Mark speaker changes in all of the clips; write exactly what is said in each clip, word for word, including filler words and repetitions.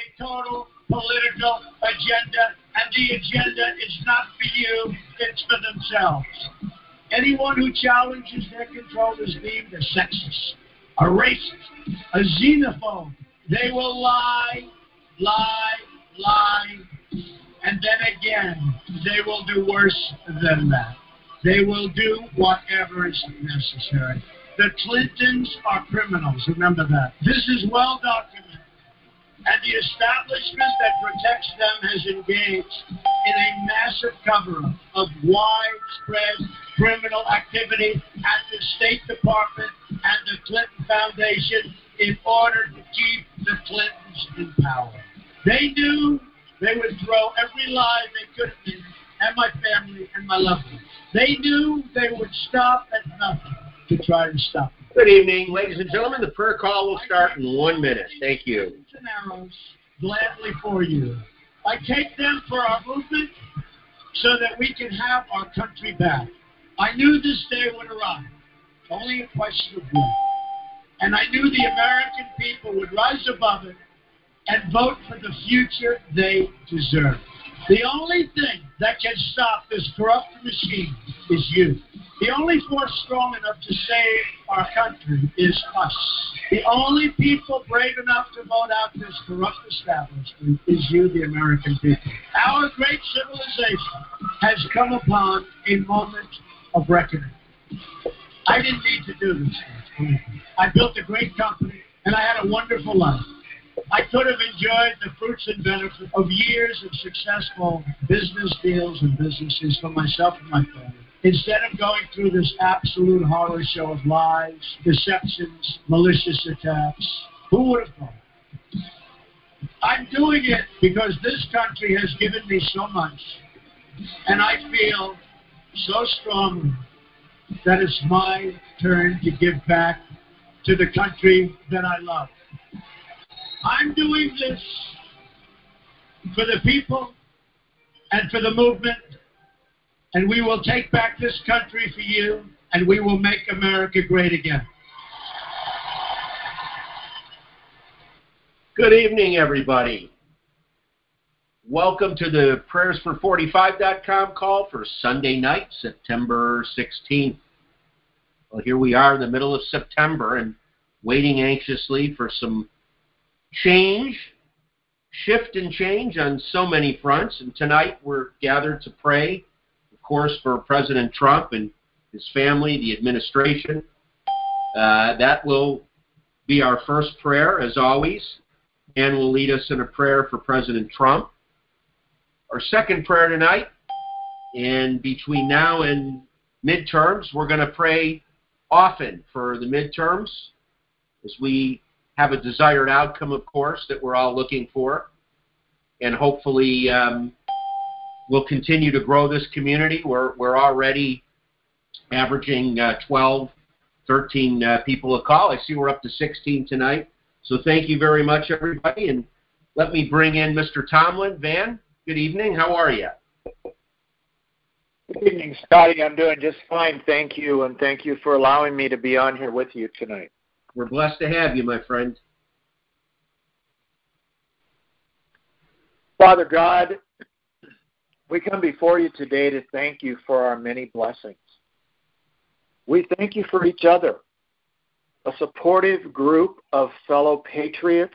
Speaker 1: total political agenda, and the agenda is not for you, it's for themselves. Anyone who challenges their control is deemed a sexist, a racist, a xenophobe. They will lie, lie, lie, and then again, they will do worse than that. They will do whatever is necessary. The Clintons are criminals, remember that. This is well documented. And the establishment that protects them has engaged in a massive cover-up of widespread criminal activity at the State Department and the Clinton Foundation in order to keep the Clintons in power. They knew they would throw every lie they could at me and my family and my loved ones. They knew they would stop at nothing to try to stop them.
Speaker 2: Good evening, ladies and gentlemen. The prayer call will start in one minute. Thank you.
Speaker 1: And arrows gladly for you. I take them for our movement so that we can have our country back. I knew this day would arrive. Only a question of when. And I knew the American people would rise above it and vote for the future they deserve. The only thing that can stop this corrupt machine is you. The only force strong enough to save our country is us. The only people brave enough to vote out this corrupt establishment is you, the American people. Our great civilization has come upon a moment of reckoning. I didn't need to do this. I built a great company, and I had a wonderful life. I could have enjoyed the fruits and benefits of years of successful business deals and businesses for myself and my family, instead of going through this absolute horror show of lies, deceptions, malicious attacks. Who would have thought? I'm doing it because this country has given me so much, and I feel so strongly that it's my turn to give back to the country that I love. I'm doing this for the people and for the movement, and we will take back this country for you, and we will make America great again.
Speaker 2: Good evening, everybody. Welcome to the prayers for forty-five dot com call for Sunday night, September sixteenth. Well, here we are in the middle of September and waiting anxiously for some change, shift and change on so many fronts. And tonight we're gathered to pray, of course, for President Trump and his family, the administration. Uh, that will be our first prayer, as always, and will lead us in a prayer for President Trump. Our second prayer tonight, and between now and midterms, we're going to pray often for the midterms as we have a desired outcome, of course, that we're all looking for. And hopefully um, we'll continue to grow this community. We're, we're already averaging uh, twelve, thirteen uh, people a call. I see we're up to sixteen tonight. So thank you very much, everybody. And let me bring in Mister Tomlin. Van, good evening. How are you?
Speaker 3: Good evening, Scotty. I'm doing just fine, thank you, and thank you for allowing me to be on here with you tonight.
Speaker 2: We're blessed to have you, my friend.
Speaker 3: Father God, we come before you today to thank you for our many blessings. We thank you for each other, a supportive group of fellow patriots.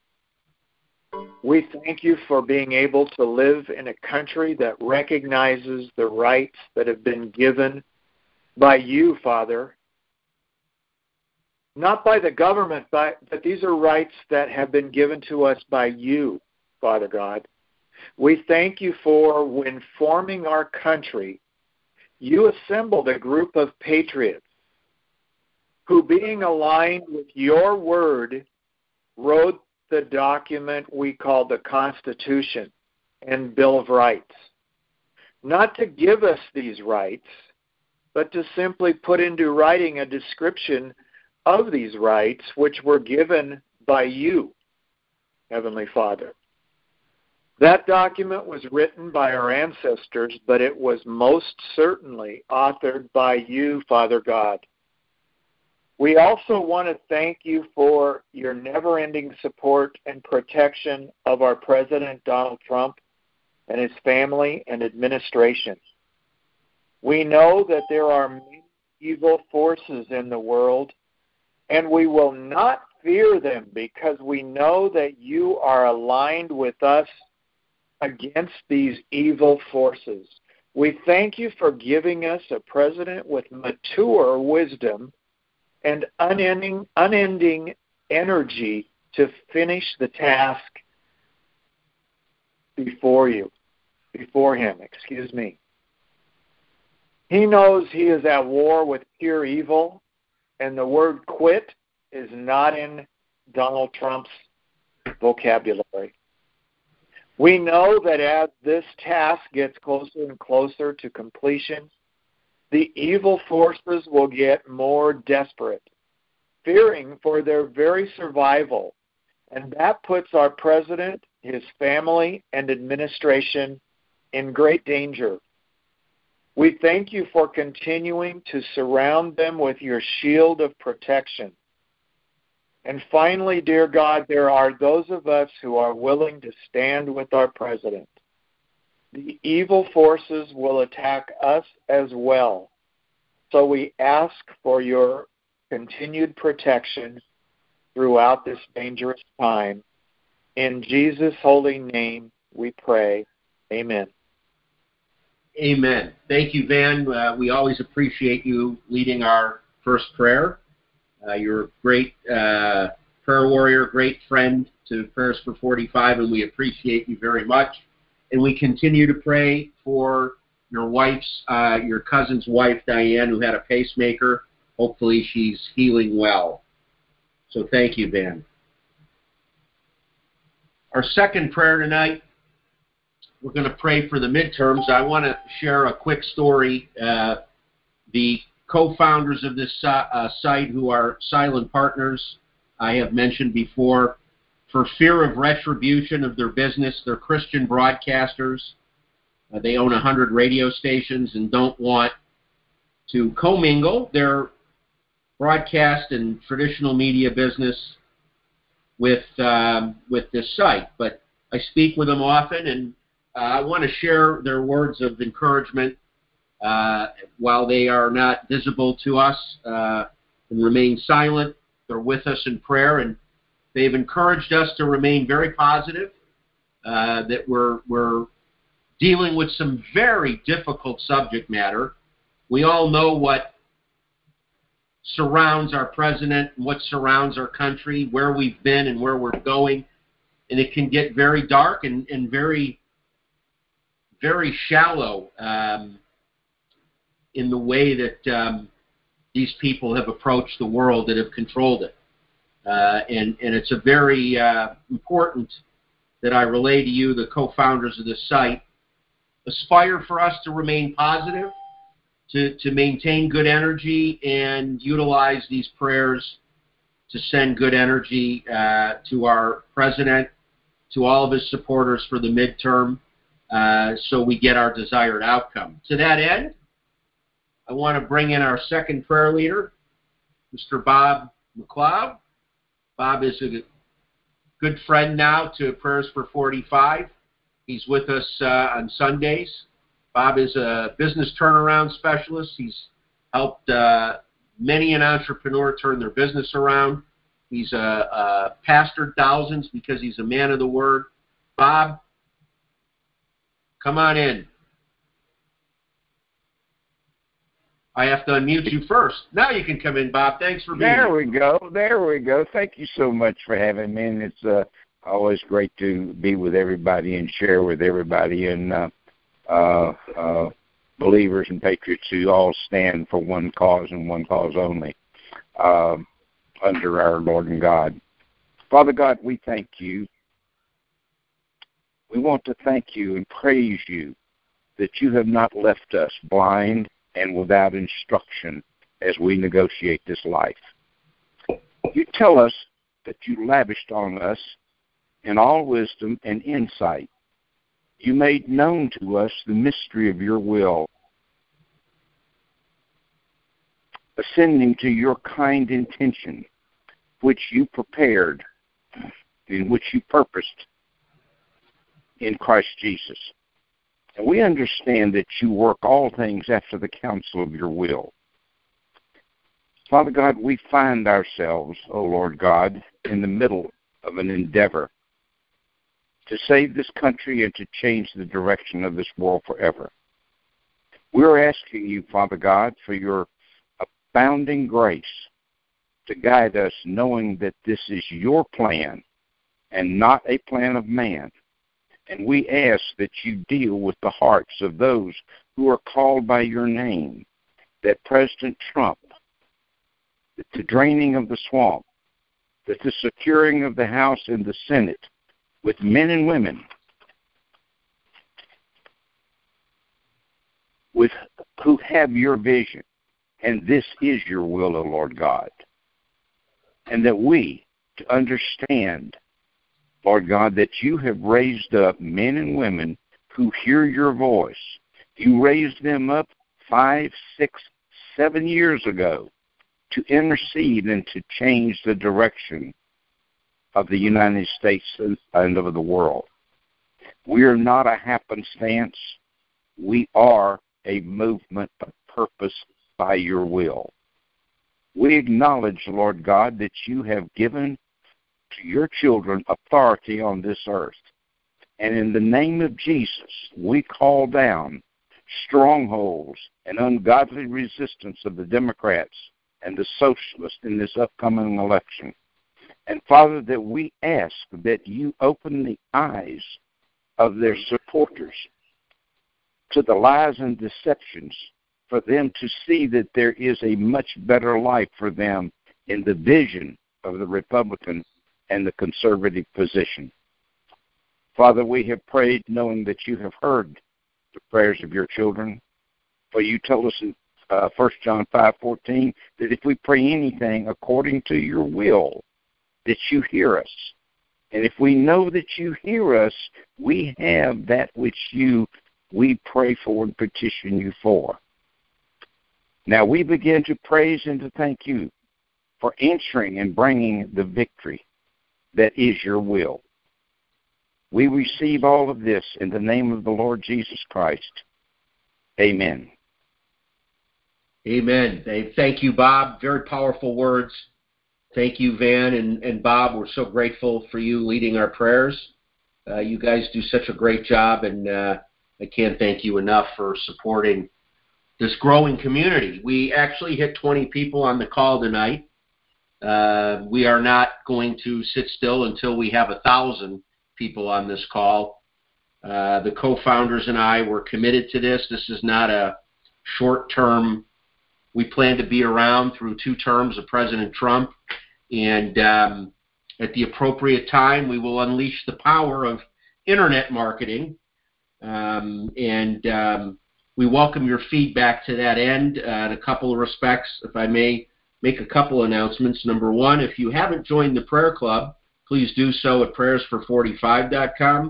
Speaker 3: We thank you for being able to live in a country that recognizes the rights that have been given by you, Father. Not by the government, but, but these are rights that have been given to us by you, Father God. We thank you for, when forming our country, you assembled a group of patriots who, being aligned with your word, wrote the document we call the Constitution and Bill of Rights. Not to give us these rights, but to simply put into writing a description of these rights which were given by you, Heavenly Father. That document was written by our ancestors, but it was most certainly authored by you, Father God. We also want to thank you for your never-ending support and protection of our President Donald Trump and his family and administration. We know that there are many evil forces in the world, and we will not fear them because we know that you are aligned with us against these evil forces. We thank you for giving us a president with mature wisdom and unending, unending energy to finish the task before you, before him, excuse me. He knows he is at war with pure evil, and the word quit is not in Donald Trump's vocabulary. We know that as this task gets closer and closer to completion, the evil forces will get more desperate, fearing for their very survival, and that puts our president, his family, and administration in great danger. We thank you for continuing to surround them with your shield of protection. And finally, dear God, there are those of us who are willing to stand with our president. The evil forces will attack us as well. So we ask for your continued protection throughout this dangerous time. In Jesus' holy name we pray. Amen.
Speaker 2: Amen. Thank you, Van. Uh, we always appreciate you leading our first prayer. Uh, you're a great uh, prayer warrior, great friend to Prayers for forty-five, and we appreciate you very much. And we continue to pray for your wife's, uh, your cousin's wife, Diane, who had a pacemaker. Hopefully she's healing well. So thank you, Van. Our second prayer tonight, we're going to pray for the midterms. I want to share a quick story. Uh, the co-founders of this uh, site, who are silent partners, I have mentioned before, for fear of retribution of their business, they're Christian broadcasters. Uh, they own one hundred radio stations and don't want to commingle their broadcast and traditional media business with um, with this site. But I speak with them often, and uh, I want to share their words of encouragement uh, while they are not visible to us uh, and remain silent. They're with us in prayer, and they've encouraged us to remain very positive, uh, that we're, we're dealing with some very difficult subject matter. We all know what surrounds our president, what surrounds our country, where we've been and where we're going, and it can get very dark and, and very, very shallow um, in the way that um, these people have approached the world that have controlled it. Uh, and, and it's a very uh, important that I relay to you, the co-founders of this site. Aspire for us to remain positive, to, to maintain good energy, and utilize these prayers to send good energy uh, to our president, to all of his supporters for the midterm, uh, so we get our desired outcome. To that end, I want to bring in our second prayer leader, Mister Bob McLeod. Bob is a good friend now to Prayers for forty-five. He's with us uh, on Sundays. Bob is a business turnaround specialist. He's helped uh, many an entrepreneur turn their business around. He's uh, uh, pastored thousands because he's a man of the word. Bob, come on in. I have to unmute you first. Now you can come in, Bob. Thanks for being
Speaker 4: there
Speaker 2: here.
Speaker 4: There we go. There we go. Thank you so much for having me. And it's uh, always great to be with everybody and share with everybody, and uh, uh, uh, believers and patriots who all stand for one cause and one cause only, uh, under our Lord and God. Father God, we thank you. We want to thank you and praise you that you have not left us blind and without instruction as we negotiate this life. You tell us that you lavished on us in all wisdom and insight. You made known to us the mystery of your will. ascending to your kind intention, which you prepared, in which you purposed in Christ Jesus. And we understand that you work all things after the counsel of your will. Father God, we find ourselves, O Lord God, in the middle of an endeavor to save this country and to change the direction of this world forever. We're asking you, Father God, for your abounding grace to guide us, knowing that this is your plan and not a plan of man. And we ask that you deal with the hearts of those who are called by your name, that President Trump, that the draining of the swamp, that the securing of the House and the Senate with men and women with who have your vision, and this is your will, O Lord God. And that we, to understand, Lord God, that you have raised up men and women who hear your voice. You raised them up five, six, seven years ago to intercede and to change the direction of the United States and of the world. We are not a happenstance. We are a movement of purpose by your will. We acknowledge, Lord God, that you have given to your children authority on this earth. And in the name of Jesus, we call down strongholds and ungodly resistance of the Democrats and the socialists in this upcoming election. And Father, that we ask that you open the eyes of their supporters to the lies and deceptions, for them to see that there is a much better life for them in the vision of the Republican and the conservative position. Father, we have prayed knowing that you have heard the prayers of your children. For you told us in uh, First John five fourteen that if we pray anything according to your will, that you hear us. And if we know that you hear us, we have that which you we pray for and petition you for. Now we begin to praise and to thank you for answering and bringing the victory that is your will. We receive all of this in the name of the Lord Jesus Christ. Amen.
Speaker 2: Amen. Thank you, Bob. Very powerful words. Thank you, Van and, and Bob. We're so grateful for you leading our prayers. Uh, you guys do such a great job, and uh, I can't thank you enough for supporting this growing community. We actually hit twenty people on the call tonight. Uh, we are not going to sit still until we have a thousand people on this call. Uh, the co-founders and I were committed to this. This is not a short-term. We plan to be around through two terms of President Trump, and um, at the appropriate time, we will unleash the power of internet marketing, um, and um, we welcome your feedback to that end uh, in a couple of respects. If I may make a couple announcements. Number one, if you haven't joined the prayer club, please do so at prayers for forty-five dot com.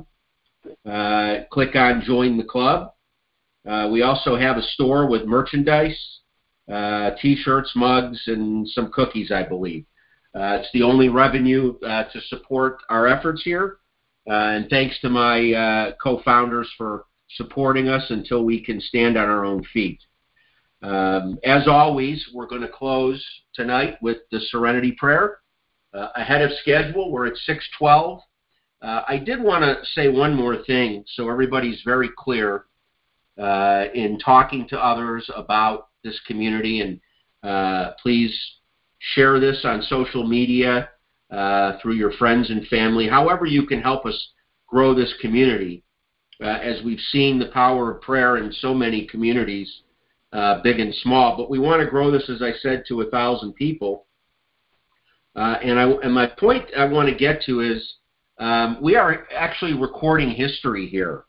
Speaker 2: Uh, click on Join the Club. Uh, we also have a store with merchandise, uh, T-shirts, mugs, and some cookies, I believe. Uh, it's the only revenue uh, to support our efforts here. Uh, and thanks to my uh, co-founders for supporting us until we can stand on our own feet. Um, as always, we're going to close tonight with the Serenity Prayer. Uh, ahead of schedule, we're at six twelve. Uh, I did want to say one more thing so everybody's very clear uh, in talking to others about this community, and uh, please share this on social media uh, through your friends and family, however you can help us grow this community. Uh, as we've seen the power of prayer in so many communities, uh, big and small, but we want to grow this, as I said, to a thousand people. Uh, and, I, and my point I want to get to is um, we are actually recording history here.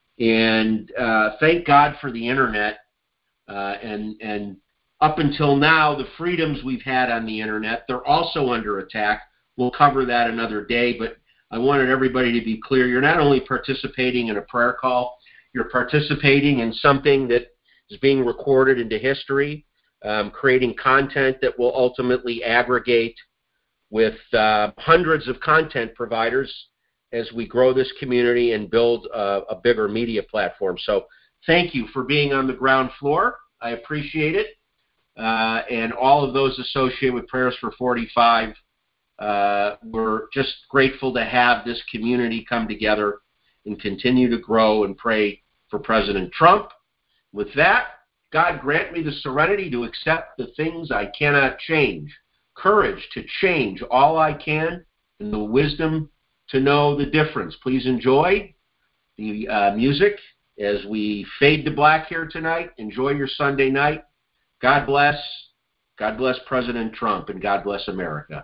Speaker 2: And uh, thank God for the internet. Uh, and, and up until now, the freedoms we've had on the internet, they're also under attack. We'll cover that another day, but I wanted everybody to be clear. You're not only participating in a prayer call, you're participating in something that is being recorded into history. um, creating content that will ultimately aggregate with uh, hundreds of content providers as we grow this community and build a, a bigger media platform. So thank you for being on the ground floor. I appreciate it. Uh, and all of those associated with Prayers for forty-five, uh, we're just grateful to have this community come together and continue to grow and pray for President Trump. With that, God grant me the serenity to accept the things I cannot change, courage to change all I can, and the wisdom to know the difference. Please enjoy the uh, music as we fade to black here tonight. Enjoy your Sunday night. God bless. God bless President Trump, and God bless America.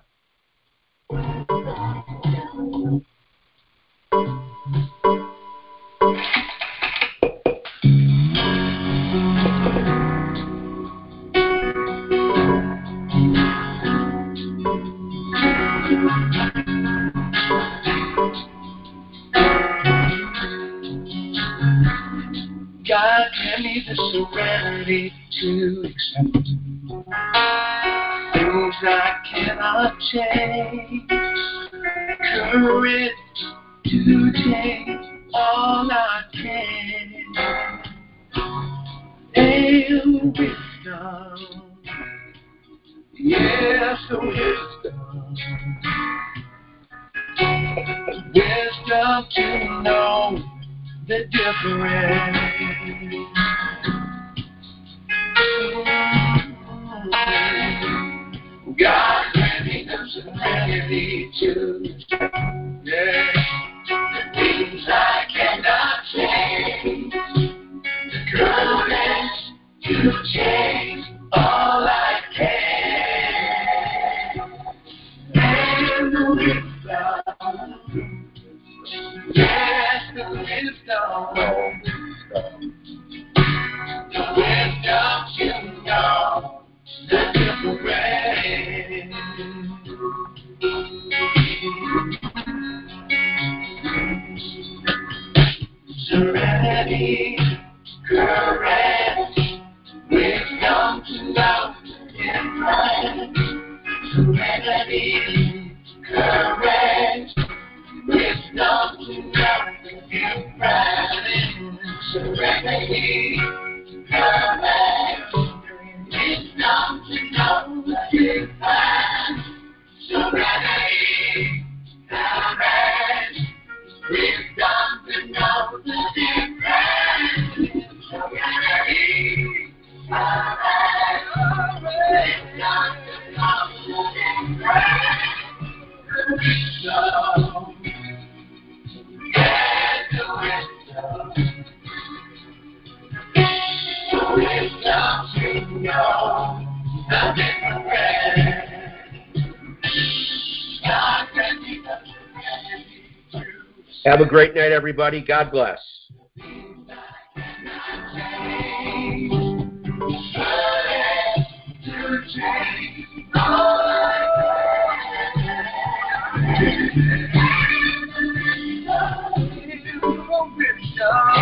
Speaker 5: God grant me the serenity to accept things I cannot change, courage to change all I can, and wisdom, yes, wisdom, wisdom to know the difference. God grant me the serenity to yeah, the things I cannot change, the courage to change all I can, and the wisdom, yes, the wisdom, the wisdom to know the difference. Serenity, courage, wisdom to know the difference. Serenity, courage, wisdom to know the difference. Serenity, courage, wisdom to know the difference. Serenity, courage, wisdom to know the difference. Serenity, courage, wisdom to know the difference. Wisdom, yes, the wisdom, the wisdom to know the difference. God grant me the serenity to
Speaker 2: Have a great night, everybody. God bless.
Speaker 5: change.